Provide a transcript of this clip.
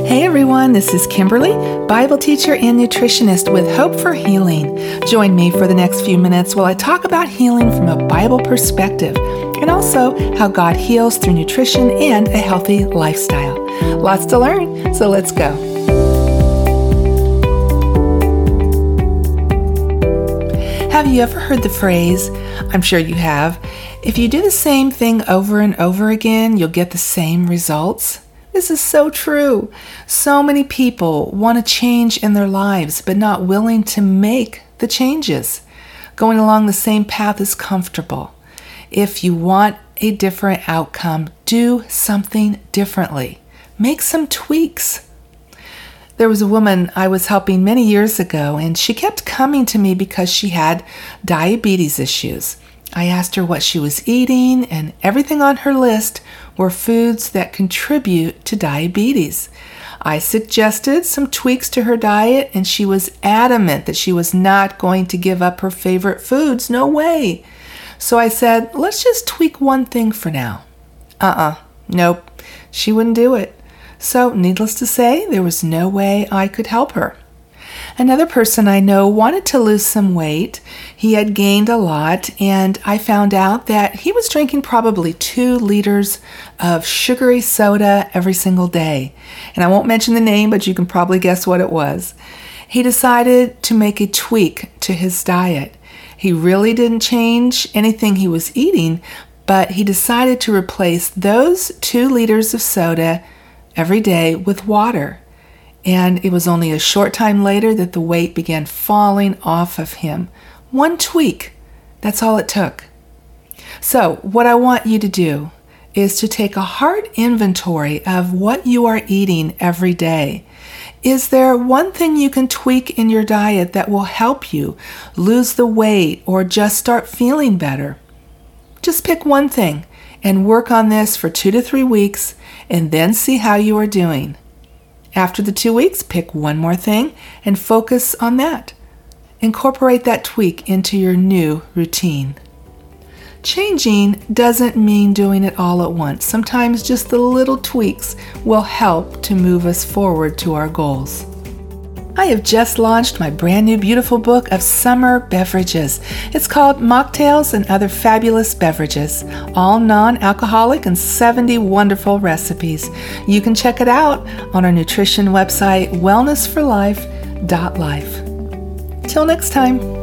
Hey everyone, this is Kimberly, Bible teacher and nutritionist with Hope for Healing. Join me for the next few minutes while I talk about healing from a Bible perspective and also how God heals through nutrition and a healthy lifestyle. Lots to learn, so let's go. Have you ever heard the phrase, I'm sure you have, if you do the same thing over and over again, you'll get the same results? This is so true. So many people want to change in their lives, but not willing to make the changes. Going along the same path is comfortable. If you want a different outcome, do something differently. Make some tweaks. There was a woman I was helping many years ago, and she kept coming to me because she had diabetes issues. I asked her what she was eating, and everything on her list were foods that contribute to diabetes. I suggested some tweaks to her diet, and she was adamant that she was not going to give up her favorite foods. No way. So I said, let's just tweak one thing for now. Nope. She wouldn't do it. So needless to say, there was no way I could help her. Another person I know wanted to lose some weight. He had gained a lot, and I found out that he was drinking probably 2 liters of sugary soda every single day. And I won't mention the name, but you can probably guess what it was. He decided to make a tweak to his diet. He really didn't change anything he was eating, but he decided to replace those 2 liters of soda every day with water. And it was only a short time later that the weight began falling off of him. One tweak, that's all it took. So what I want you to do is to take a hard inventory of what you are eating every day. Is there one thing you can tweak in your diet that will help you lose the weight or just start feeling better? Just pick one thing and work on this for 2 to 3 weeks and then see how you are doing. After the 2 weeks, pick one more thing and focus on that. Incorporate that tweak into your new routine. Changing doesn't mean doing it all at once. Sometimes just the little tweaks will help to move us forward to our goals. I have just launched my brand new beautiful book of summer beverages. It's called Mocktails and Other Fabulous Beverages, all non-alcoholic and 70 wonderful recipes. You can check it out on our nutrition website, wellnessforlife.life. Till next time.